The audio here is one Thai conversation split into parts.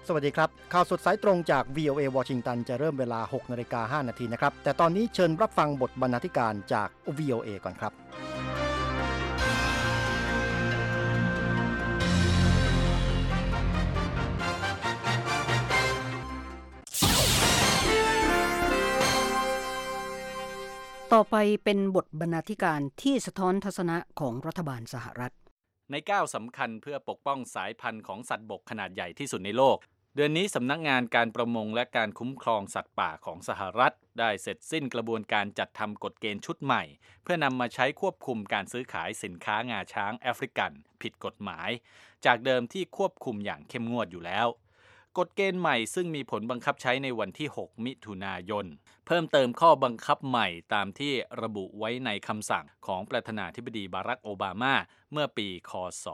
สวัสดีครับข่าวสดสายตรงจาก VOA วอชิงตันจะเริ่มเวลา 6:05 น.นะครับแต่ตอนนี้เชิญรับฟังบทบรรณาธิการจาก VOA ก่อนครับต่อไปเป็นบทบรรณาธิการที่สะท้อนทัศนะของรัฐบาลสหรัฐในก้าวสำคัญเพื่อปกป้องสายพันธุ์ของสัตว์บกขนาดใหญ่ที่สุดในโลกเดือนนี้สำนักงานการประมงและการคุ้มครองสัตว์ป่าของสหรัฐได้เสร็จสิ้นกระบวนการจัดทำกฎเกณฑ์ชุดใหม่เพื่อนำมาใช้ควบคุมการซื้อขายสินค้างาช้างแอฟริกันผิดกฎหมายจากเดิมที่ควบคุมอย่างเข้มงวดอยู่แล้วกฎเกณฑ์ใหม่ซึ่งมีผลบังคับใช้ในวันที่ 6 มิถุนายนเพิ่มเติมข้อบังคับใหม่ตามที่ระบุไว้ในคำสั่งของประธานาธิบดีบารักโอบามาเมื่อปีค.ศ.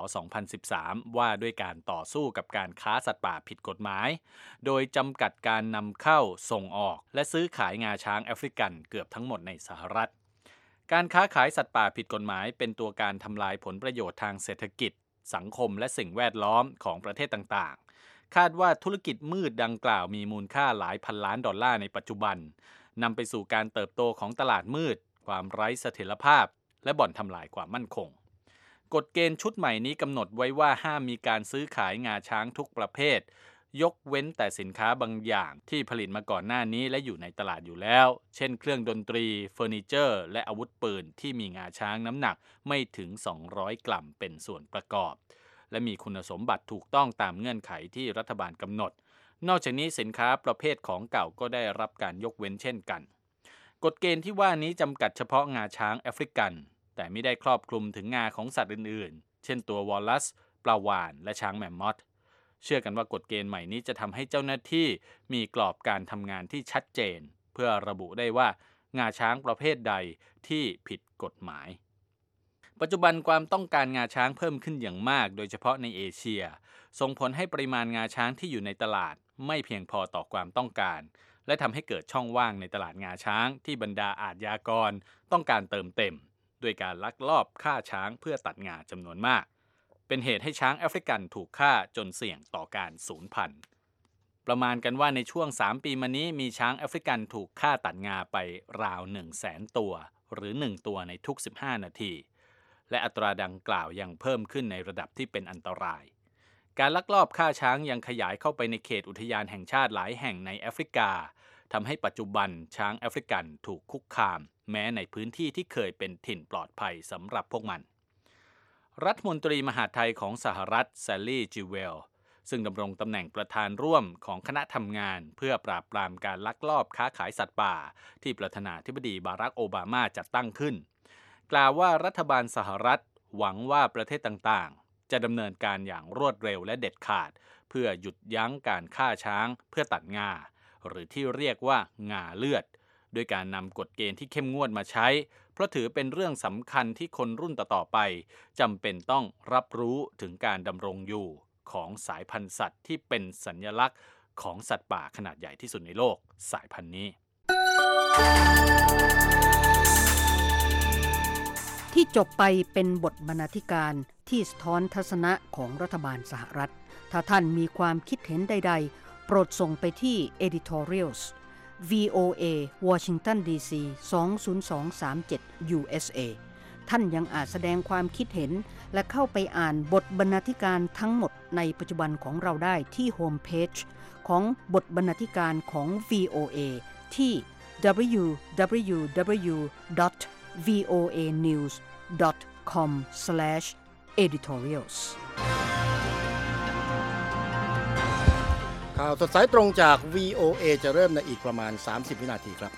2013 ว่าด้วยการต่อสู้กับการค้าสัตว์ป่าผิดกฎหมายโดยจำกัดการนำเข้าส่งออกและซื้อขายงาช้างแอฟริกันเกือบทั้งหมดในสหรัฐการค้าขายสัตว์ป่าผิดกฎหมายเป็นตัวการทำลายผลประโยชน์ทางเศรษฐกิจสังคมและสิ่งแวดล้อมของประเทศต่างๆคาดว่าธุรกิจมืดดังกล่าวมีมูลค่าหลายพันล้านดอลลาร์ในปัจจุบันนำไปสู่การเติบโตของตลาดมืดความไร้เสถียรภาพและบ่อนทำลายความมั่นคงกฎเกณฑ์ชุดใหม่นี้กำหนดไว้ว่าห้ามมีการซื้อขายงาช้างทุกประเภทยกเว้นแต่สินค้าบางอย่างที่ผลิตมาก่อนหน้านี้และอยู่ในตลาดอยู่แล้วเช่นเครื่องดนตรีเฟอร์นิเจอร์และอาวุธปืนที่มีงาช้างน้ำหนักไม่ถึง200 กรัมเป็นส่วนประกอบและมีคุณสมบัติถูกต้องตามเงื่อนไขที่รัฐบาลกำหนดนอกจากนี้สินค้าประเภทของเก่าก็ได้รับการยกเว้นเช่นกันกฎเกณฑ์ที่ว่านี้จำกัดเฉพาะงาช้างแอฟริกันแต่ไม่ได้ครอบคลุมถึงงาของสัตว์อื่นๆเช่นตัววอลลัสปลาวาฬและช้างแมมมอธเชื่อกันว่ากฎเกณฑ์ใหม่นี้จะทำให้เจ้าหน้าที่มีกรอบการทำงานที่ชัดเจนเพื่อระบุได้ว่างาช้างประเภทใดที่ผิดกฎหมายปัจจุบันความต้องการงาช้างเพิ่มขึ้นอย่างมากโดยเฉพาะในเอเชียส่งผลให้ปริมาณงาช้างที่อยู่ในตลาดไม่เพียงพอต่อความต้องการและทำให้เกิดช่องว่างในตลาดงาช้างที่บรรดาอาชญากรต้องการเติมเต็มด้วยการลักลอบฆ่าช้างเพื่อตัดงาจำนวนมากเป็นเหตุให้ช้างแอฟริกันถูกฆ่าจนเสี่ยงต่อการสูญพันธุ์ประมาณกันว่าในช่วง3 ปีมานี้มีช้างแอฟริกันถูกฆ่าตัดงาไปราว 100,000 ตัวหรือ1ตัวในทุก15 นาทีและอัตราดังกล่าวยังเพิ่มขึ้นในระดับที่เป็นอันตรายการลักลอบฆ่าช้างยังขยายเข้าไปในเขตอุทยานแห่งชาติหลายแห่งในแอฟริกาทำให้ปัจจุบันช้างแอฟริกันถูกคุกคามแม้ในพื้นที่ที่เคยเป็นถิ่นปลอดภัยสำหรับพวกมันรัฐมนตรีมหาดไทยของสหรัฐแซลลี่จิเวลซึ่งดำรงตำแหน่งประธานร่วมของคณะทำงานเพื่อปราบปรามการลักลอบค้าขายสัตว์ป่าที่ประธานาธิบดีบารักโอบามาจัดตั้งขึ้นกล่าวว่ารัฐบาลสหรัฐหวังว่าประเทศต่างๆจะดำเนินการอย่างรวดเร็วและเด็ดขาดเพื่อหยุดยั้งการฆ่าช้างเพื่อตัดงาหรือที่เรียกว่างาเลือดด้วยการนำกฎเกณฑ์ที่เข้มงวดมาใช้เพราะถือเป็นเรื่องสำคัญที่คนรุ่นต่อๆไปจำเป็นต้องรับรู้ถึงการดำรงอยู่ของสายพันธุ์สัตว์ที่เป็นสัญลักษณ์ของสัตว์ป่าขนาดใหญ่ที่สุดในโลกสายพันธุ์นี้ที่จบไปเป็นบทบรรณาธิการที่สะท้อนทัศนะของรัฐบาลสหรัฐถ้าท่านมีความคิดเห็นใดๆโปรดส่งไปที่ editorials VOA Washington DC 20237 USA ท่านยังอาจแสดงความคิดเห็นและเข้าไปอ่านบทบรรณาธิการทั้งหมดในปัจจุบันของเราได้ที่โฮมเพจของบทบรรณาธิการของ VOA ที่ www.voanews.com/editorials ข่าวสดสายตรงจาก VOA จะเริ่มในอีกประมาณ30 วินาทีครับ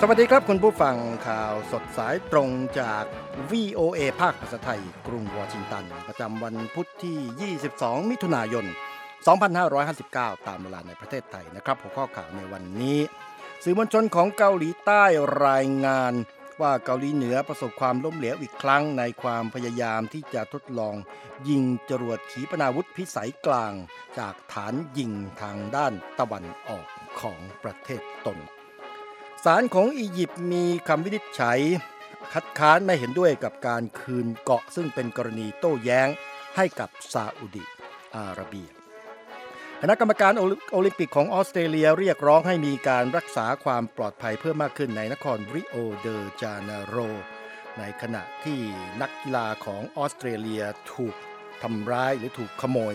สวัสดีครับคุณผู้ฟังข่าวสดสายตรงจาก VOA ภาคภาษาไทยกรุงวอชิงตันประจำวันพุธที่ 22 มิถุนายน 2559 ตามเวลาในประเทศไทยนะครับหัวข้อข่าวในวันนี้สื่อมวลชนของเกาหลีใต้รายงานว่าเกาหลีเหนือประสบความล้มเหลวอีกครั้งในความพยายามที่จะทดลองยิงจรวดขีปนาวุธพิสัยกลางจากฐานยิงทางด้านตะวันออกของประเทศตนศาลของอียิปต์มีคำวินิจฉัยคัดค้านไม่เห็นด้วยกับการคืนเกาะซึ่งเป็นกรณีโต้แย้งให้กับซาอุดิอาระเบียคณะกรรมการโอลิมปิกของออสเตรเลียเรียกร้องให้มีการรักษาความปลอดภัยเพิ่มมากขึ้นในนครริโอเดจาเนโรในขณะที่นักกีฬาของออสเตรเลียถูกทำร้ายหรือถูกขโมย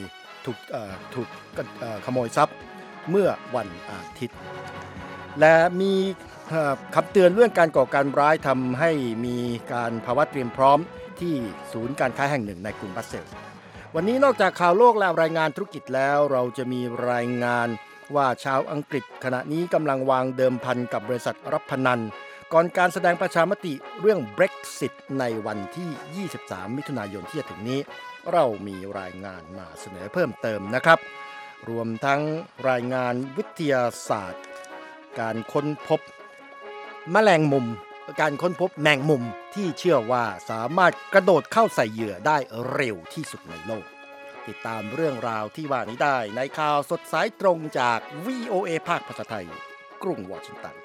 ขโมยทรัพย์เมื่อวันอาทิตย์และมีคำเตือนเรื่องการก่อการร้ายทำให้มีการภาวะเตรียมพร้อมที่ศูนย์การค้าแห่งหนึ่งในกรุงบรัสเซลส์วันนี้นอกจากข่าวโลกและรายงานธุรกิจแล้วเราจะมีรายงานว่าชาวอังกฤษขณะนี้กำลังวางเดิมพันกับบริษัทรับพนันก่อนการแสดงประชามติเรื่อง Brexit ในวันที่ 23 มิถุนายนที่จะถึงนี้เรามีรายงานมาเสนอเพิ่มเติมนะครับรวมทั้งรายงานวิทยาศาสตร์การค้นพบแมงมุมที่เชื่อว่าสามารถกระโดดเข้าใส่เหยื่อได้เร็วที่สุดในโลกติดตามเรื่องราวที่ว่านี้ได้ในข่าวสดสายตรงจาก VOA ภาคภาษาไทยกรุงวอชิงตัน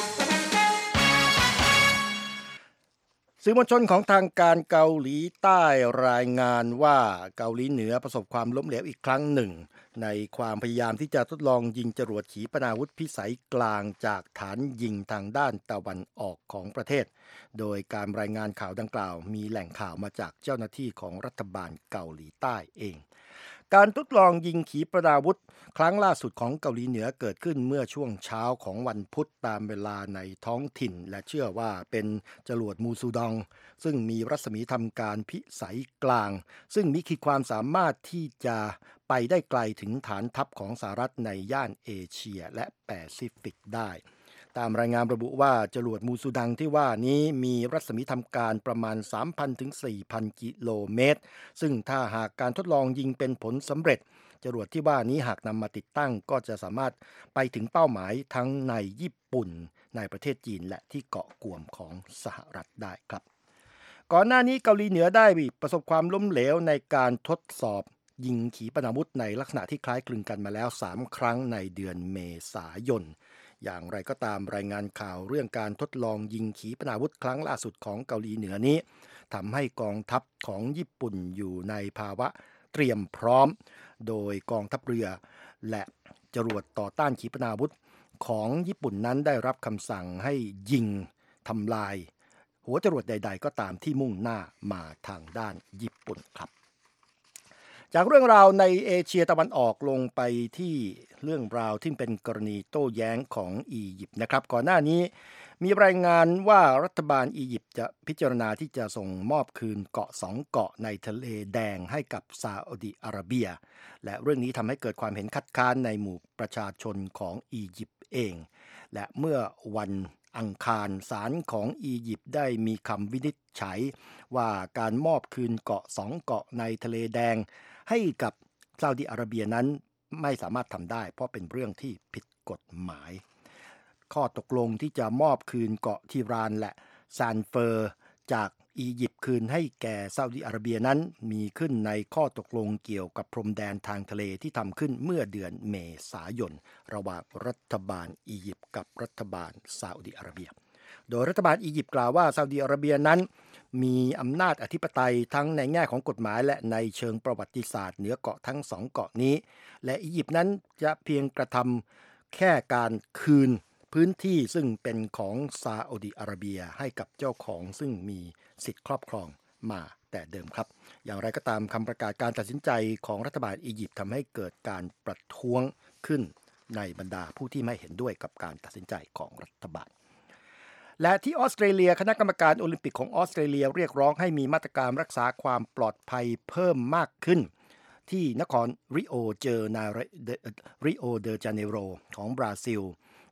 สื่อมวลชนของทางการเกาหลีใต้รายงานว่าเกาหลีเหนือประสบความล้มเหลวอีกครั้งหนึ่งในความพยายามที่จะทดลองยิงจรวดขีปนาวุธพิสัยกลางจากฐานยิงทางด้านตะวันออกของประเทศโดยการรายงานข่าวดังกล่าวมีแหล่งข่าวมาจากเจ้าหน้าที่ของรัฐบาลเกาหลีใต้เองการทดลองยิงขีปนาวุธครั้งล่าสุดของเกาหลีเหนือเกิดขึ้นเมื่อช่วงเช้าของวันพุธตามเวลาในท้องถิ่นและเชื่อว่าเป็นจรวดมูซูดองซึ่งมีรัศมีทำการพิสัยกลางซึ่งมีขีดความสามารถที่จะไปได้ไกลถึงฐานทัพของสหรัฐในย่านเอเชียและแปซิฟิกได้ตามรายงานระบุว่าจรวดมูซูดังที่ว่านี้มีรัศมีทำการประมาณ 3,000 ถึง 4,000 กิโลเมตรซึ่งถ้าหากการทดลองยิงเป็นผลสำเร็จจรวดที่ว่านี้หากนำมาติดตั้งก็จะสามารถไปถึงเป้าหมายทั้งในญี่ปุ่นในประเทศจีนและที่เกาะกวมของสหรัฐได้ครับก่อนหน้านี้เกาหลีเหนือได้ประสบความล้มเหลวในการทดสอบยิงขีปนาวุธในลักษณะที่คล้ายคลึงกันมาแล้ว3ครั้งในเดือนเมษายนอย่างไรก็ตามรายงานข่าวเรื่องการทดลองยิงขีปนาวุธครั้งล่าสุดของเกาหลีเหนือนี้ทำให้กองทัพของญี่ปุ่นอยู่ในภาวะเตรียมพร้อมโดยกองทัพเรือและจรวดต่อต้านขีปนาวุธของญี่ปุ่นนั้นได้รับคำสั่งให้ยิงทำลายหัวจรวดใดๆก็ตามที่มุ่งหน้ามาทางด้านญี่ปุ่นครับจากเรื่องราวในเอเชียตะวันออกลงไปที่เรื่องราวที่เป็นกรณีโต้แย้งของอียิปต์นะครับก่อนหน้านี้มีรายงานว่ารัฐบาลอียิปต์จะพิจารณาที่จะส่งมอบคืนเกาะ2เกาะในทะเลแดงให้กับซาอุดิอาระเบียและเรื่องนี้ทำให้เกิดความเห็นคัดค้านในหมู่ประชาชนของอียิปต์เองและเมื่อวันอังคารศาลของอียิปต์ได้มีคำวินิจฉัยว่าการมอบคืนเกาะ2เกาะในทะเลแดงให้กับซาอุดิอาระเบียนั้นไม่สามารถทำได้เพราะเป็นเรื่องที่ผิดกฎหมายข้อตกลงที่จะมอบคืนเกาะทิรานและซานเฟอร์จากอียิปต์คืนให้แก่ซาอุดิอาระเบียนั้นมีขึ้นในข้อตกลงเกี่ยวกับพรมแดนทางทะเลที่ทำขึ้นเมื่อเดือนเมษายนระหว่างรัฐบาลอียิปต์กับรัฐบาลซาอุดิอาระเบียโดยรัฐบาลอียิปต์กล่าวว่าซาอุดิอาระเบียนั้นมีอำนาจอธิปไตยทั้งในแง่ของกฎหมายและในเชิงประวัติศาสตร์เหนือเกาะทั้ง2เกาะนี้และอียิปต์นั้นจะเพียงกระทำแค่การคืนพื้นที่ซึ่งเป็นของซาอุดิอาระเบียให้กับเจ้าของซึ่งมีสิทธิครอบครองมาแต่เดิมครับอย่างไรก็ตามคำประกาศการตัดสินใจของรัฐบาลอียิปต์ทำให้เกิดการประท้วงขึ้นในบรรดาผู้ที่ไม่เห็นด้วยกับการตัดสินใจของรัฐบาลและที่ออสเตรเลียคณะกรรมการโอลิมปิกของออสเตรเลียเรียกร้องให้มีมาตรการรักษาความปลอดภัยเพิ่มมากขึ้นที่นครริโอเดจาเนโรของบราซิล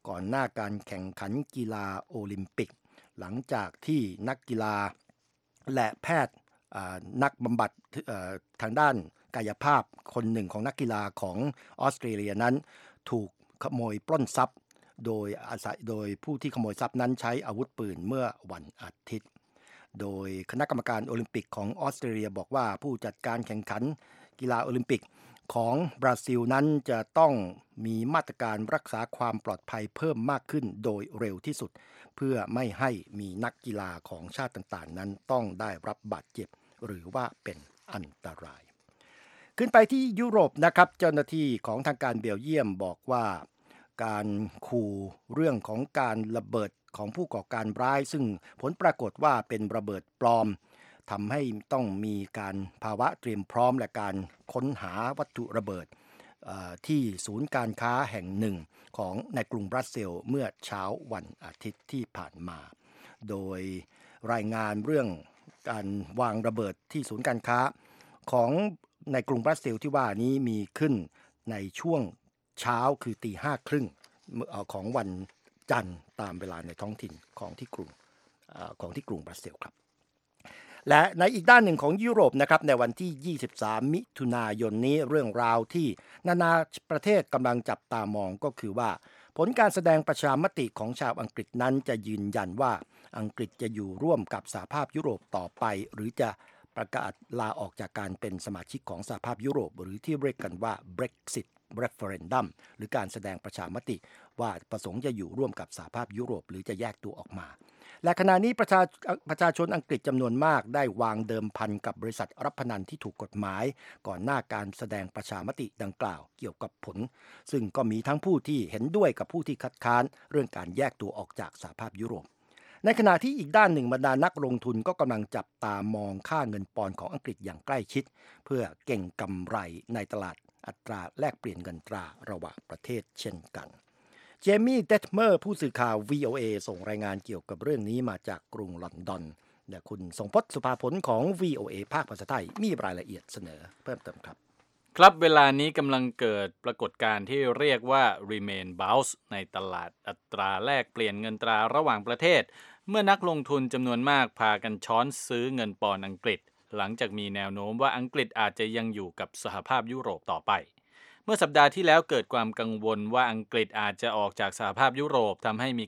ก่อนหน้าการแข่งขันกีฬาโอลิมปิกหลังจากที่นักกีฬาและแพทย์นักบำบัดทางด้านกายภาพคนหนึ่งของนักกีฬาของออสเตรเลียนั้นถูกขโมยปล้นทรัพย์โดยผู้ที่ขโมยทรัพย์นั้นใช้อาวุธปืนเมื่อวันอาทิตย์โดยคณะกรรมการโอลิมปิกของออสเตรเลียบอกว่าผู้จัดการแข่งขันกีฬาโอลิมปิกของบราซิลนั้นจะต้องมีมาตรการรักษาความปลอดภัยเพิ่มมากขึ้นโดยเร็วที่สุดเพื่อไม่ให้มีนักกีฬาของชาติต่างๆนั้นต้องได้รับบาดเจ็บหรือว่าเป็นอันตรายขึ้นไปที่ยุโรปนะครับเจ้าหน้าที่ของทางการเบลเยียมบอกว่าการขู่เรื่องของการระเบิดของผู้ก่อการร้ายซึ่งผลปรากฏว่าเป็นระเบิดปลอมทำให้ต้องมีการภาวะเตรียมพร้อมและการค้นหาวัตถุระเบิดที่ศูนย์การค้าแห่งหนึ่งของในกรุงบรัสเซลส์เมื่อเช้าวันอาทิตย์ที่ผ่านมาโดยรายงานเรื่องการวางระเบิดที่ศูนย์การค้าของในกรุงบรัสเซลส์ที่ว่านี้มีขึ้นในช่วงเช้าคือตี 5:30ของวันจันทร์ตามเวลาในท้องถิ่นของที่กรุงบรัสเซลส์ครับและในอีกด้านหนึ่งของยุโรปนะครับในวันที่23มิถุนายนนี้เรื่องราวที่นานาประเทศกำลังจับตามองก็คือว่าผลการแสดงประชามติของชาวอังกฤษนั้นจะยืนยันว่าอังกฤษจะอยู่ร่วมกับสหภาพยุโรปต่อไปหรือจะประกาศลาออกจากการเป็นสมาชิกของสหภาพยุโรปหรือที่เรียกกันว่า Brexit Referendum หรือการแสดงประชามติว่าประสงค์จะอยู่ร่วมกับสหภาพยุโรปหรือจะแยกตัวออกมาและขณะนี้ประชาชนอังกฤษจำนวนมากได้วางเดิมพันกับบริษัทรับพนันที่ถูกกฎหมายก่อนหน้าการแสดงประชามติดังกล่าวเกี่ยวกับผลซึ่งก็มีทั้งผู้ที่เห็นด้วยกับผู้ที่คัดค้านเรื่องการแยกตัวออกจากสหภาพยุโรปในขณะที่อีกด้านหนึ่งบรรดานักลงทุนก็กำลังจับตามองค่าเงินปอนด์ของอังกฤษอย่างใกล้ชิดเพื่อเก็งกำไรในตลาดอัตราแลกเปลี่ยนเงินตราระหว่างประเทศเช่นกันเจมี่ เดทเมอร์ผู้สื่อข่าว VOA ส่งรายงานเกี่ยวกับเรื่องนี้มาจากกรุงลอนดอนและคุณทรงพจน์ สุภาผลของ VOA ภาคภาษาไทยมีรายละเอียดเสนอเพิ่มเติมครับครับเวลานี้กำลังเกิดปรากฏการณ์ที่เรียกว่า Remain Bounce ในตลาดอัตราแลกเปลี่ยนเงินตราระหว่างประเทศเมื่อนักลงทุนจำนวนมากพากันช้อนซื้อเงินปอนด์อังกฤษหลังจากมีแนวโน้มว่าอังกฤษอาจจะยังอยู่กับสหภาพยุโรปต่อไปเมื่อสัปดาห์ที่แล้วเกิดความกังวลว่าอังกฤษอาจจะออกจากสหภาพยุโรปทำให้มี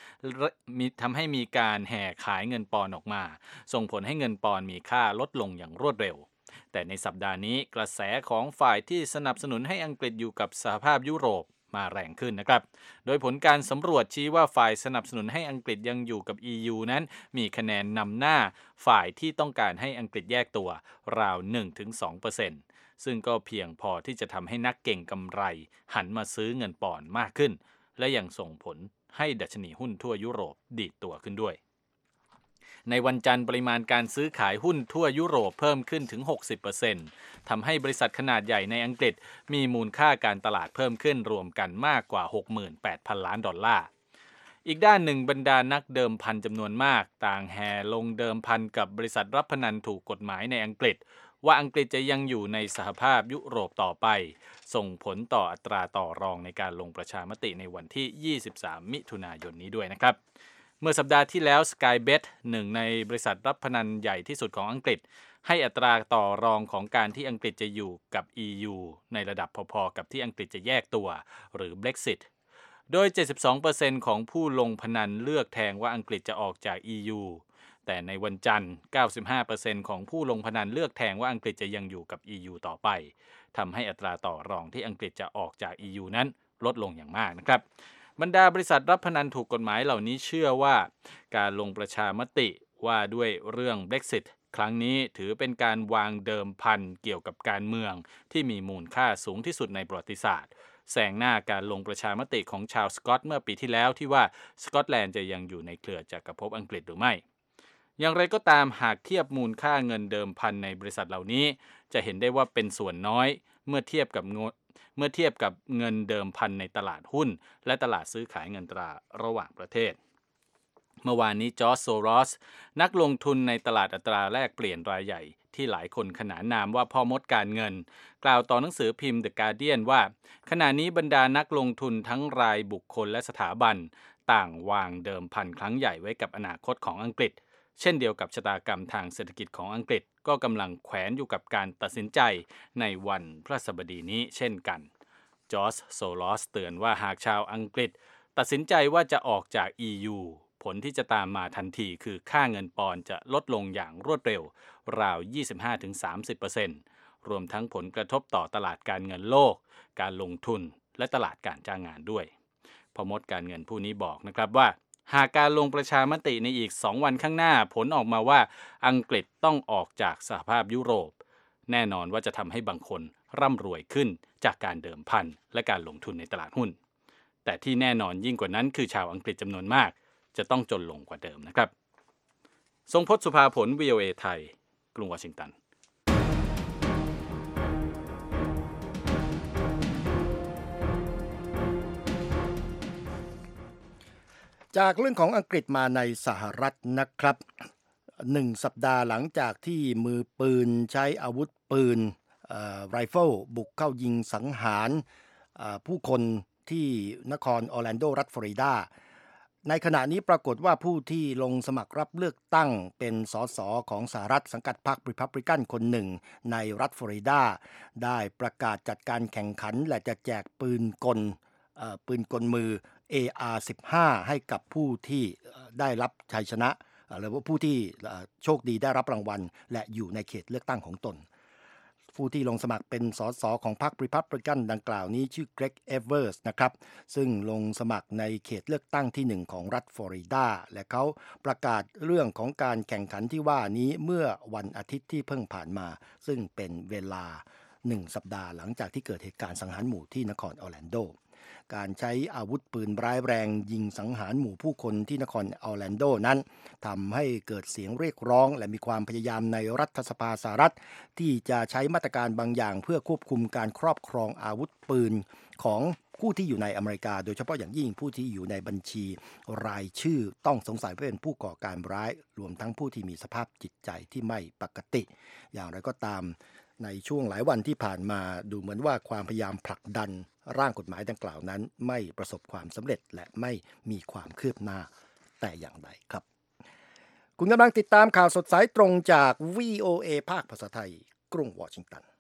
การแห่ขายเงินปอนด์ออกมาส่งผลให้เงินปอนด์มีค่าลดลงอย่างรวดเร็วแต่ในสัปดาห์นี้กระแสของฝ่ายที่สนับสนุนให้อังกฤษอยู่กับสหภาพยุโรปมาแรงขึ้นนะครับโดยผลการสำรวจชี้ว่าฝ่ายสนับสนุนให้อังกฤษยังอยู่กับ EU นั้นมีคะแนนนำหน้าฝ่ายที่ต้องการให้อังกฤษแยกตัวราว 1-2%ซึ่งก็เพียงพอที่จะทำให้นักเก่งกำไรหันมาซื้อเงินปอนด์มากขึ้นและยังส่งผลให้ดัชนีหุ้นทั่วยุโรปดีดตัวขึ้นด้วยในวันจันทร์ปริมาณการซื้อขายหุ้นทั่วยุโรปเพิ่มขึ้นถึง 60% ทำให้บริษัทขนาดใหญ่ในอังกฤษมีมูลค่าการตลาดเพิ่มขึ้นรวมกันมากกว่า 68,000 ล้านดอลลาร์อีกด้านหนึ่งบรรดานักเดิมพันจำนวนมากต่างแห่ลงเดิมพันกับบริษัทรับพนันถูกกฎหมายในอังกฤษว่าอังกฤษจะยังอยู่ในสหภาพยุโรปต่อไปส่งผลต่ออัตราต่อรองในการลงประชามติในวันที่23มิถุนายนนี้ด้วยนะครับเมื่อสัปดาห์ที่แล้ว Skybet หนึ่งในบริษัทรับพนันใหญ่ที่สุดของอังกฤษให้อัตราต่อรองของการที่อังกฤษจะอยู่กับ EU ในระดับพอๆกับที่อังกฤษจะแยกตัวหรือ Brexit โดย 72% ของผู้ลงพนันเลือกแทงว่าอังกฤษจะออกจาก EU แต่ในวันจันทร์ 95% ของผู้ลงพนันเลือกแทงว่าอังกฤษจะยังอยู่กับ EU ต่อไปทำให้อัตราต่อรองที่อังกฤษจะออกจาก EU นั้นลดลงอย่างมากนะครับบรรดาบริษัทรับพนันถูกกฎหมายเหล่านี้เชื่อว่าการลงประชามติว่าด้วยเรื่อง Brexit ครั้งนี้ถือเป็นการวางเดิมพันเกี่ยวกับการเมืองที่มีมูลค่าสูงที่สุดในประวัติศาสตร์แซงหน้าการลงประชามติของชาวสกอตเมื่อปีที่แล้วที่ว่าสกอตแลนด์จะยังอยู่ในเครือจักรภพอังกฤษหรือไม่อย่างไรก็ตามหากเทียบมูลค่าเงินเดิมพันในบริษัทเหล่านี้จะเห็นได้ว่าเป็นส่วนน้อยเมื่อเทียบกับเงินเดิมพันในตลาดหุ้นและตลาดซื้อขายเงินตราระหว่างประเทศเมื่อวานนี้จอร์จ โซรอสนักลงทุนในตลาดอัตราแลกเปลี่ยนรายใหญ่ที่หลายคนขนานนามว่าพ่อมดการเงินกล่าวต่อหนังสือพิมพ์ The Guardian ว่าขณะนี้บรรดานักลงทุนทั้งรายบุคคลและสถาบันต่างวางเดิมพันครั้งใหญ่ไว้กับอนาคตของอังกฤษเช่นเดียวกับชะตากรรมทางเศรษฐกิจของอังกฤษก็กำลังแขวนอยู่กับการตัดสินใจในวันพฤหัสบดีนี้เช่นกันจอร์จ โซรอสเตือนว่าหากชาวอังกฤษตัดสินใจว่าจะออกจาก EU ผลที่จะตามมาทันทีคือค่าเงินปอนด์จะลดลงอย่างรวดเร็วราว 25-30% รวมทั้งผลกระทบต่อตลาดการเงินโลกการลงทุนและตลาดการจ้างงานด้วยพ่อมดการเงินผู้นี้บอกนะครับว่าหากการลงประชามติในอีก2วันข้างหน้าผลออกมาว่าอังกฤษต้องออกจากสหภาพยุโรปแน่นอนว่าจะทำให้บางคนร่ำรวยขึ้นจากการเดิมพันและการลงทุนในตลาดหุ้นแต่ที่แน่นอนยิ่งกว่านั้นคือชาวอังกฤษจำนวนมากจะต้องจนลงกว่าเดิมนะครับทรงพจน์ สุภาผล VOA ไทยกรุงวอชิงตันจากเรื่องของอังกฤษมาในสหรัฐนะครับ1 สัปดาห์หลังจากที่มือปืนใช้อาวุธปืนไรเฟิลบุกเข้ายิงสังหารผู้คนที่นครออร์แลนโดรัฐฟลอริดาในขณะนี้ปรากฏว่าผู้ที่ลงสมัครรับเลือกตั้งเป็นสสของสหรัฐสังกัดพรรครีพับลิกันคนหนึ่งในรัฐฟลอริดาได้ประกาศจัดการแข่งขันและจะแจกปืนกลมือ AR-15 ให้กับผู้ที่ได้รับชัยชนะหรือว่าผู้ที่โชคดีได้รับรางวัลและอยู่ในเขตเลือกตั้งของตนผู้ที่ลงสมัครเป็นสสของพรรครีพับลิกันดังกล่าวนี้ชื่อเกรก เอเวอร์สนะครับซึ่งลงสมัครในเขตเลือกตั้งที่1ของรัฐฟลอริดาและเขาประกาศเรื่องของการแข่งขันที่ว่านี้เมื่อวันอาทิตย์ที่เพิ่งผ่านมาซึ่งเป็นเวลา1 สัปดาห์หลังจากที่เกิดเหตุการณ์สังหารหมู่ที่นครออร์แลนโดการใช้อาวุธปืนร้ายแรงยิงสังหารหมู่ผู้คนที่นครออร์แลนโดนั้นทำให้เกิดเสียงเรียกร้องและมีความพยายามในรัฐสภาสหรัฐที่จะใช้มาตรการบางอย่างเพื่อควบคุมการครอบครองอาวุธปืนของผู้ที่อยู่ในอเมริกาโดยเฉพาะอย่างยิ่งผู้ที่อยู่ในบัญชีรายชื่อต้องสงสัยว่าเป็นผู้ก่อการร้ายรวมทั้งผู้ที่มีสภาพจิตใจที่ไม่ปกติอย่างไรก็ตามในช่วงหลายวันที่ผ่านมาดูเหมือนว่าความพยายามผลักดันร่างกฎหมายดังกล่าวนั้นไม่ประสบความสำเร็จและไม่มีความคืบหน้าแต่อย่างใดครับคุณกำลังติดตามข่าวสดสายตรงจาก VOA ภาคภาษาไทยกรุงวอชิงตัน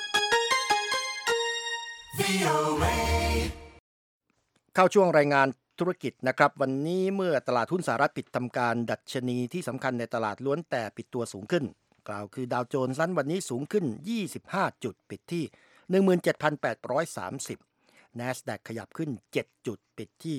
เข้าช่วงรายงานธุรกิจนะครับวันนี้เมื่อตลาดหุ้นสหรัฐปิดทำการดัชนีที่สำคัญในตลาดล้วนแต่ปิดตัวสูงขึ้นกล่าวคือดาวโจนส์นั้นวันนี้สูงขึ้น25จุดปิดที่ 17,830 NASDAQ ขยับขึ้น7จุดปิดที่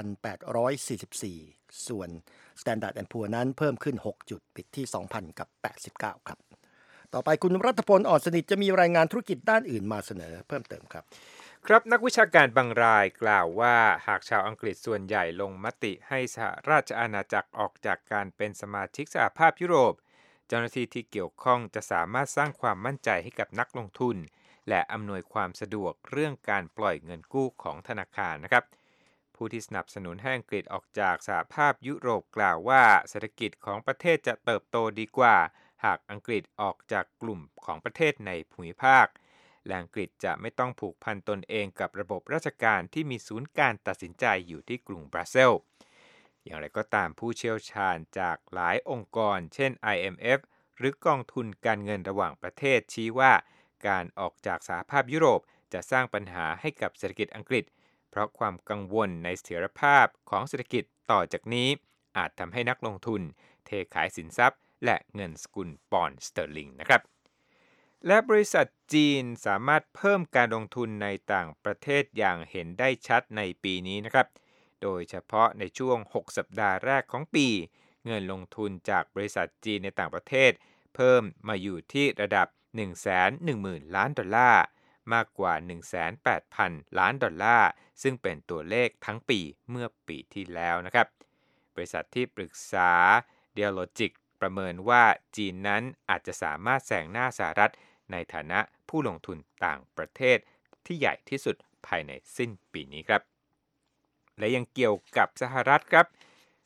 4,844 ส่วน Standard & Poor's นั้นเพิ่มขึ้น6จุดปิดที่ 2,089 ครับต่อไปคุณรัฐพล อ่อนสนิทจะมีรายงานธุรกิจด้านอื่นมาเสนอเพิ่มเติมครับครับนักวิชาการบางรายกล่าวว่าหากชาวอังกฤษส่วนใหญ่ลงมติให้สหราชอาณาจักรออกจากการเป็นสมาชิกสหภาพยุโรปเจ้าหน้าที่ที่เกี่ยวข้องจะสามารถสร้างความมั่นใจให้กับนักลงทุนและอำนวยความสะดวกเรื่องการปล่อยเงินกู้ของธนาคารนะครับผู้ที่สนับสนุนให้อังกฤษออกจากสหภาพยุโรปกล่าวว่าเศรษฐกิจของประเทศจะเติบโตดีกว่าหากอังกฤษออกจากกลุ่มของประเทศในภูมิภาคและอังกฤษจะไม่ต้องผูกพันตนเองกับระบบราชการที่มีศูนย์การตัดสินใจอยู่ที่กรุงบรัสเซลส์อย่างไรก็ตามผู้เชี่ยวชาญจากหลายองค์กรเช่น IMF หรือกองทุนการเงินระหว่างประเทศชี้ว่าการออกจากสหภาพยุโรปจะสร้างปัญหาให้กับเศรษฐกิจอังกฤษเพราะความกังวลในเสถียรภาพของเศรษฐกิจต่อจากนี้อาจทำให้นักลงทุนเทขายสินทรัพย์และเงินสกุลปอนด์สเตอร์ลิงนะครับและบริษัทจีนสามารถเพิ่มการลงทุนในต่างประเทศอย่างเห็นได้ชัดในปีนี้นะครับโดยเฉพาะในช่วง6สัปดาห์แรกของปีเงินลงทุนจากบริษัทจีนในต่างประเทศเพิ่มมาอยู่ที่ระดับ 110,000 ล้านดอลลาร์มากกว่า 18,000 ล้านดอลลาร์ซึ่งเป็นตัวเลขทั้งปีเมื่อปีที่แล้วนะครับบริษัทที่ปรึกษา Dealogic ประเมินว่าจีนนั้นอาจจะสามารถแซงหน้าสหรัฐในฐานะผู้ลงทุนต่างประเทศที่ใหญ่ที่สุดภายในสิ้นปีนี้ครับและยังเกี่ยวกับสหรัฐครับ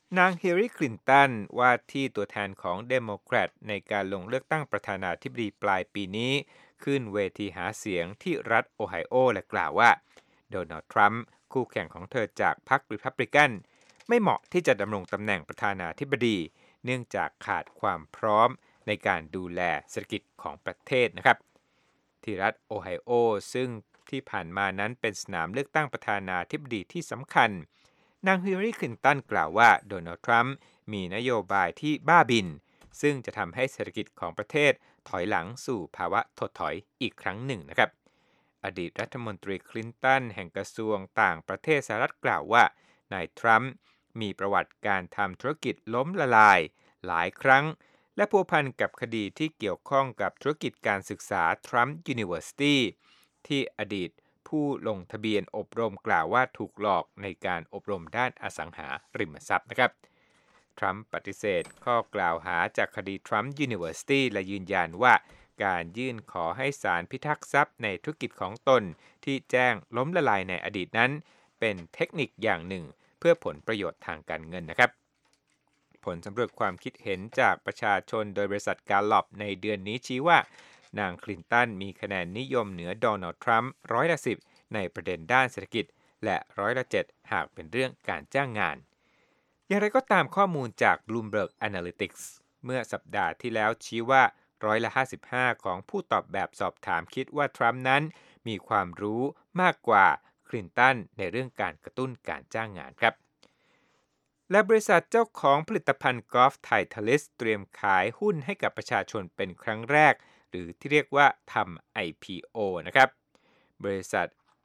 นางฮิลลารีคลินตันว่าที่ตัวแทนของเดโมแครตในการลงเลือกตั้งประธานาธิบดีปลายปีนี้ขึ้นเวทีหาเสียงที่รัฐโอไฮโอและกล่าวว่าโดนัลด์ทรัมป์คู่แข่งของเธอจากพรรครีพับลิกันไม่เหมาะที่จะดำรงตำแหน่งประธานาธิบดีเนื่องจากขาดความพร้อมในการดูแลเศรษฐกิจของประเทศนะครับที่รัฐโอไฮโอซึ่งที่ผ่านมานั้นเป็นสนามเลือกตั้งประธานาธิบดีที่สำคัญนางฮิลลารีคลินตันกล่าวว่าโดนัลด์ทรัมป์มีนโยบายที่บ้าบินซึ่งจะทำให้เศรษฐกิจของประเทศถอยหลังสู่ภาวะถดถอยอีกครั้งหนึ่งนะครับอดีตรัฐมนตรีคลินตันแห่งกระทรวงต่างประเทศสหรัฐกล่าวว่านายทรัมป์มีประวัติการทำธุรกิจล้มละลายหลายครั้งและพัวพันกับคดีที่เกี่ยวข้องกับธุรกิจการศึกษา Trump University ที่อดีตผู้ลงทะเบียนอบรมกล่าวว่าถูกหลอกในการอบรมด้านอสังหาริมทรัพย์นะครับทรัมป์ปฏิเสธข้อกล่าวหาจากคดี Trump University และยืนยันว่าการยื่นขอให้ศาลพิทักษ์ทรัพย์ในธุรกิจของตนที่แจ้งล้มละลายในอดีตนั้นเป็นเทคนิคอย่างหนึ่งเพื่อผลประโยชน์ทางการเงินนะครับผลสำรวจความคิดเห็นจากประชาชนโดยบริษัทกาลลอปในเดือนนี้ชี้ว่านางคลินตันมีคะแนนนิยมเหนือโดนัลด์ทรัมป์10%ในประเด็นด้านเศรษฐกิจและ7%หากเป็นเรื่องการจ้างงานอย่างไรก็ตามข้อมูลจาก Bloomberg Analytics เมื่อสัปดาห์ที่แล้วชี้ว่า55%ของผู้ตอบแบบสอบถามคิดว่าทรัมป์นั้นมีความรู้มากกว่าคลินตันในเรื่องการกระตุ้นการจ้างงานครับและบริษัทเจ้าของผลิตภัณฑ์กอล์ฟไททาลิสเตรียมขายหุ้นให้กับประชาชนเป็นครั้งแรกหรือที่เรียกว่าทำ IPO นะครับบริษัท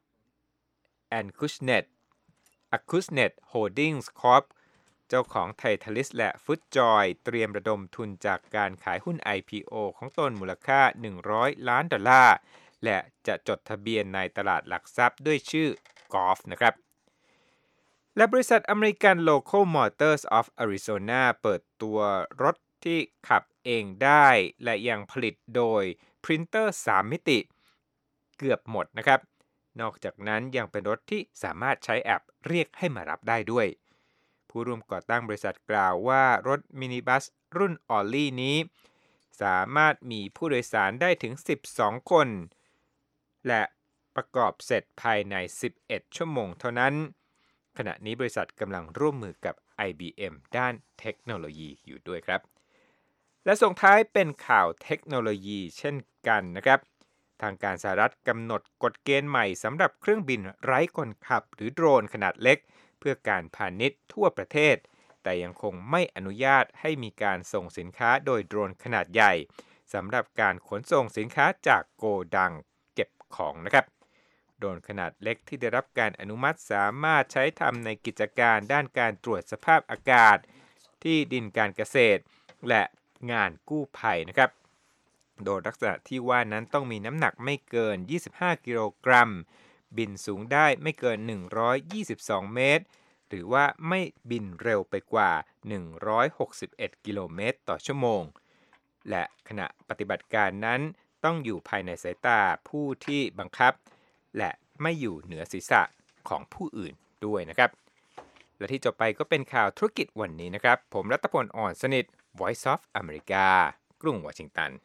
Acushnet Holdings Corp เจ้าของไททาลิสและฟุตจอยเตรียมระดมทุนจากการขายหุ้น IPO ของตนมูลค่า$100 ล้านและจะจดทะเบียนในตลาดหลักทรัพย์ด้วยชื่อกอล์ฟนะครับและบริษัทอเมริกัน Local Motors of Arizona เปิดตัวรถที่ขับเองได้และยังผลิตโดยพรินเตอร์ 3 มิติเกือบหมดนะครับนอกจากนั้นยังเป็นรถที่สามารถใช้แอปเรียกให้มารับได้ด้วยผู้ร่วมก่อตั้งบริษัทกล่าวว่ารถมินิบัสรุ่นออลลี่นี้สามารถมีผู้โดยสารได้ถึง12คนและประกอบเสร็จภายใน11ชั่วโมงเท่านั้นขณะนี้บริษัทกำลังร่วมมือกับ IBM ด้านเทคโนโลยีอยู่ด้วยครับและส่งท้ายเป็นข่าวเทคโนโลยีเช่นกันนะครับทางการสหรัฐกำหนดกฎเกณฑ์ใหม่สำหรับเครื่องบินไร้คนขับหรือโดรนขนาดเล็กเพื่อการพาณิชย์ทั่วประเทศแต่ยังคงไม่อนุญาตให้มีการส่งสินค้าโดยโดรนขนาดใหญ่สำหรับการขนส่งสินค้าจากโกดังเก็บของนะครับโดรนขนาดเล็กที่ได้รับการอนุมัติสามารถใช้ทำในกิจการด้านการตรวจสภาพอากาศที่ดินการเกษตรและงานกู้ภัยนะครับโดยลักษณะที่ว่านั้นต้องมีน้ำหนักไม่เกิน25กิโลกรัมบินสูงได้ไม่เกิน122เมตรหรือว่าไม่บินเร็วไปกว่า161กิโลเมตรต่อชั่วโมงและขณะปฏิบัติการนั้นต้องอยู่ภายในสายตาผู้ที่บังคับและไม่อยู่เหนือศีรษะของผู้อื่นด้วยนะครับและที่จบไปก็เป็นข่าวธุรกิจวันนี้นะครับผมรัตพล อ่อนสนิท Voice of America กรุงวอชิงตัน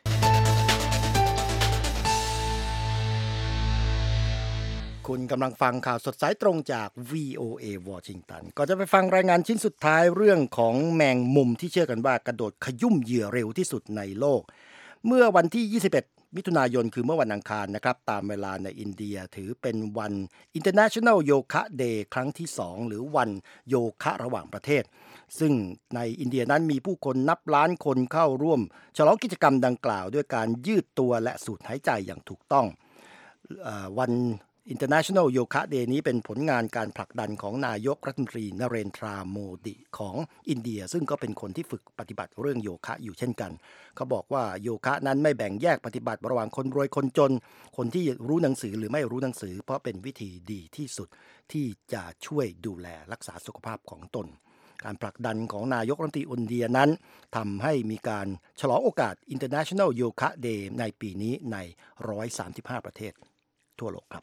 คุณกำลังฟังข่าวสดสายตรงจาก VOA วอชิงตันก็จะไปฟังรายงานชิ้นสุดท้ายเรื่องของแมงมุมที่เชื่อกันว่ากระโดดขยุ่มเหยื่อเร็วที่สุดในโลกเมื่อวันที่21มิถุนายนคือเมื่อวันอังคารนะครับตามเวลาในอินเดียถือเป็นวัน International Yoga Day ครั้งที่2หรือวันโยคะระหว่างประเทศซึ่งในอินเดียนั้นมีผู้คนนับล้านคนเข้าร่วมฉลองกิจกรรมดังกล่าวด้วยการยืดตัวและสูดหายใจอย่างถูกต้องวัน International Yoga Day นี้เป็นผลงานการผลักดันของนายกรัฐมนตรีนเรนทราโมดีของอินเดียซึ่งก็เป็นคนที่ฝึกปฏิบัติเรื่องโยคะอยู่เช่นกันเขาบอกว่าโยคะนั้นไม่แบ่งแยกปฏิบัติระหว่างคนรวยคนจนคนที่รู้หนังสือหรือไม่รู้หนังสือเพราะเป็นวิธีดีที่สุดที่จะช่วยดูแลรักษาสุขภาพของตนการผลักดันของนายกรัฐมนตรีอินเดียนั้นทำให้มีการฉลองโอกาส International Yoga Day ในปีนี้ใน135ประเทศทั่วโลกครับ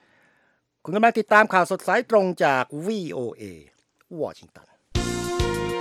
คุณกำลังติดตามข่าวสดสายตรงจาก VOA วอชิงตัน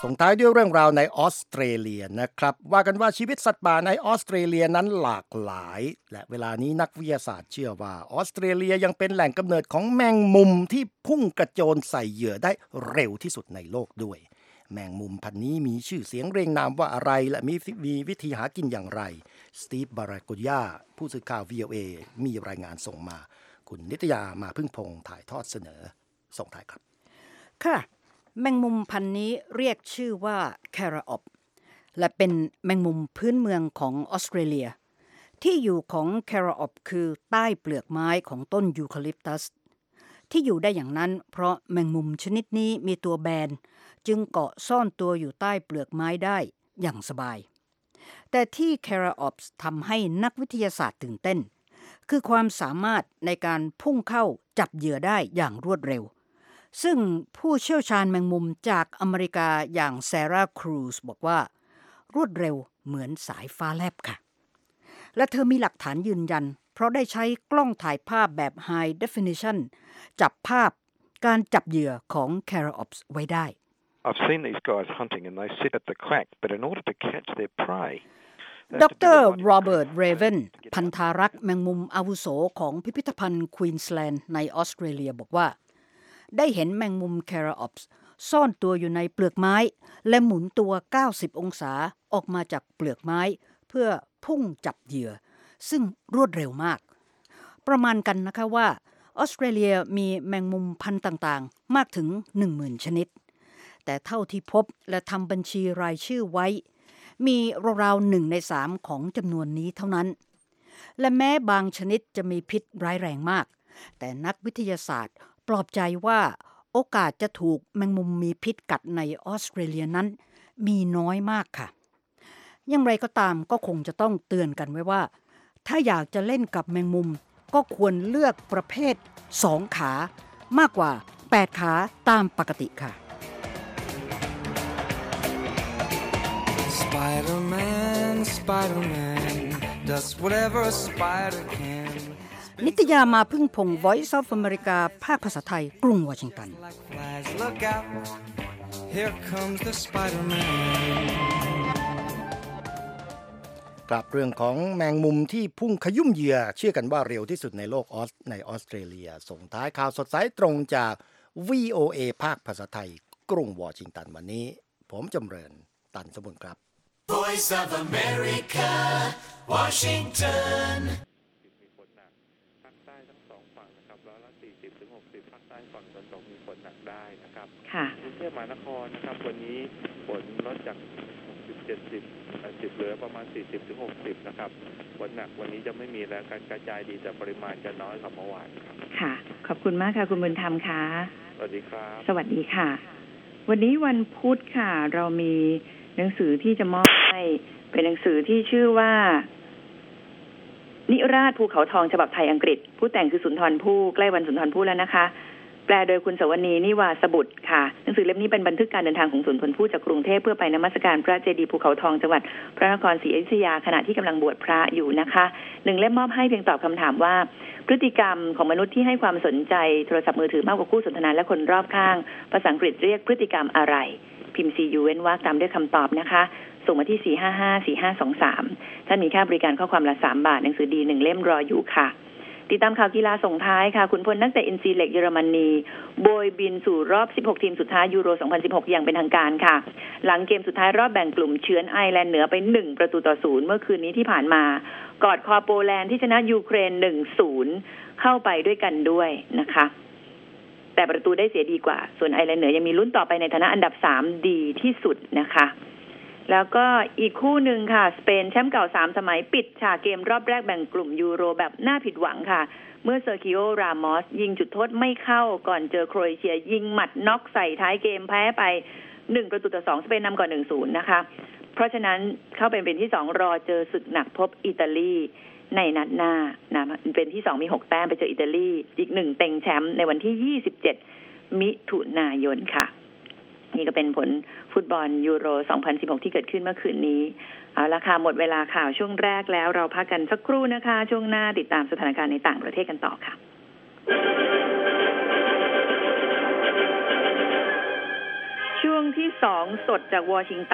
ส่งท้ายด้วยเรื่องราวในออสเตรเลียนะครับว่ากันว่าชีวิตสัตว์ป่าในออสเตรเลียนั้นหลากหลายและเวลานี้นักวิทยาศาสตร์เชื่อว่าออสเตรเลียยังเป็นแหล่งกำเนิดของแมงมุมที่พุ่งกระโจนใส่เหยื่อได้เร็วที่สุดในโลกด้วยแมงมุมพันธุ์นี้มีชื่อเสียงเรียงนามว่าอะไรและมีวิธีหากินอย่างไรสตีฟบารากุยาผู้สื่อข่าว VOA มีรายงานส่งมาคุณนิตยามาพึ่งพงษ์ถ่ายทอดเสนอส่งท้ายครับค่ะแมงมุมพันธุ์นี้เรียกชื่อว่าแคราออปและเป็นแมงมุมพื้นเมืองของออสเตรเลียที่อยู่ของแคราออปคือใต้เปลือกไม้ของต้นยูคาลิปตัสที่อยู่ได้อย่างนั้นเพราะแมงมุมชนิดนี้มีตัวแบนจึงเกาะซ่อนตัวอยู่ใต้เปลือกไม้ได้อย่างสบายแต่ที่แคราออปทำให้นักวิทยาศาสตร์ตื่นเต้นคือความสามารถในการพุ่งเข้าจับเหยื่อได้อย่างรวดเร็วซึ่งผู้เชี่ยวชาญแมงมุมจากอเมริกาอย่างแซราครูซบอกว่ารวดเร็วเหมือนสายฟ้าแลบค่ะและเธอมีหลักฐานยืนยันเพราะได้ใช้กล้องถ่ายภาพแบบ High Definition จับภาพการจับเหยื่อของ Caraops ไว้ได้ I've seen these guys hunting and they sit at the crack, but in order to catch their prey ดร.โรเบิร์ต เรเวนพันธารักษ์แมงมุมอาวุโสของพิพิธภัณฑ์ควีนส์แลนด์ในออสเตรเลียบอกว่าได้เห็นแมงมุม Caraops ซ่อนตัวอยู่ในเปลือกไม้และหมุนตัว90องศาออกมาจากเปลือกไม้เพื่อพุ่งจับเหยื่อซึ่งรวดเร็วมากประมาณกันนะคะว่าออสเตรเลียมีแมงมุมพันธุ์ต่างๆมากถึง 10,000 ชนิดแต่เท่าที่พบและทำบัญชีรายชื่อไว้มีราวๆ1 ใน 3ของจำนวนนี้เท่านั้นและแม้บางชนิดจะมีพิษร้ายแรงมากแต่นักวิทยาศาสตร์ปลอบใจว่าโอกาสจะถูกแมงมุมมีพิษกัดในออสเตรเลียนั้นมีน้อยมากค่ะอย่างไรก็ตามก็คงจะต้องเตือนกันไว้ว่าถ้าอยากจะเล่นกับแมงมุมก็ควรเลือกประเภท2 ขามากกว่า8 ขาตามปกติค่ะ Spider-Man Spider-Man does whatever a spider can นิตยามาพึ่งพงษ์ Voice of America ภาคภาษาไทยกรุงวอชิงตันกลับเรื่องของแมงมุมที่พุ่งขยุ่มเหยื่อเชื่อกันว่าเร็วที่สุดในโลกในออสเตรเลียส่งท้ายข่าวสดสายตรงจาก VOA ภาคภาษาไทยกรุงวอชิงตันวันนี้ผมจำเริญตันสมุนครับ Voice of America Washingtonมีฝนหนักภาคใต้ทั้ง2ฝั่งนะครับ40 ถึง 60ภาคใต้ฝั่งตะวันตกมีฝนหนักได้นะครับค่ะกรุงเทพมหานครนะครับวันนี้ฝนลดจาก70เหลือประมาณ40 ถึง 60นะครับฝนหนักวันนี้จะไม่มีแล้วการกระจายดีแต่ปริมาณจะน้อยกว่าเมื่อวานครับค่ะขอบคุณมากค่ะคุณบุญธรรมค่ะสวัสดีครับสวัสดีค่ะวันนี้วันพุธค่ะเรามีหนังสือที่จะมอบให้เป็นหนังสือที่ชื่อว่านิราศภูเขาทองฉบับไทยอังกฤษผู้แต่งคือสุนทรภู่ใกล้วันสุนทรภู่แล้วนะคะแปลโดยคุณสวนีนิวาสบุตรค่ะหนังสือเล่มนี้เป็นบันทึกการเดินทางของสุนทรภู่จากกรุงเทพเพื่อไปนมัสการพระเจดีย์ภูเขาทองจังหวัดพระนครศรีอยุธยาขณะที่กำลังบวชพระอยู่นะคะ1 เล่มมอบให้เพียงตอบคำถามว่าพฤติกรรมของมนุษย์ที่ให้ความสนใจโทรศัพท์มือถือมากกว่าคู่สนทนาและคนรอบข้างภาษาอังกฤษเรียกพฤติกรรมอะไรพิมพ์ CU เว้นวรรคตามด้วยคำตอบนะคะส่งมาที่ 4554523 ท่านมีค่าบริการข้อความละ3 บาทหนังสือดี1 เล่มรออยู่ค่ะติดตามข่าวกีฬาส่งท้ายค่ะขุนพลนักเตะอินซีเหล็กเยอรมนีโบยบินสู่รอบ16ทีมสุดท้ายยูโร2016อย่างเป็นทางการค่ะหลังเกมสุดท้ายรอบแบ่งกลุ่มเฉือนไอร์แลนด์เหนือไป1-0เมื่อคืนนี้ที่ผ่านมากอดคอโปแลนด์ที่ชนะยูเครน 1-0 เข้าไปด้วยกันด้วยนะคะแต่ประตูได้เสียดีกว่าส่วนไอร์แลนด์เหนือยังมีลุ้นต่อไปในฐานะอันดับ3ดีที่สุดนะคะแล้วก็อีกคู่หนึ่งค่ะสเปนแชมป์เก่า3 สมัยปิดฉากเกมรอบแรกแบ่งกลุ่มยูโรแบบน่าผิดหวังค่ะเมื่อเซอร์คิโอ รามอสยิงจุดโทษไม่เข้าก่อนเจอโครเอเชียยิงหมัดน็อกใส่ท้ายเกมแพ้ไป1-2สเปนนำก่อน 1-0 นะคะเพราะฉะนั้นเข้าเป็นที่2รอเจอศึกหนักพบอิตาลีในนัดหน้านะเป็นที่2มี6 แต้มไปเจออิตาลีอีก1เต็งแชมป์ในวันที่27มิถุนายนค่ะนี่ก็เป็นผลฟุตบอลยูโร2016ที่เกิดขึ้นเมื่อคืนนี้เอาละค่ะหมดเวลาข่าวช่วงแรกแล้วเราพักกันสักครู่นะคะช่วงหน้าติดตามสถานการณ์ในต่างประเทศกันต่อค่ะช่วงที่2สดจากวอชิงตัน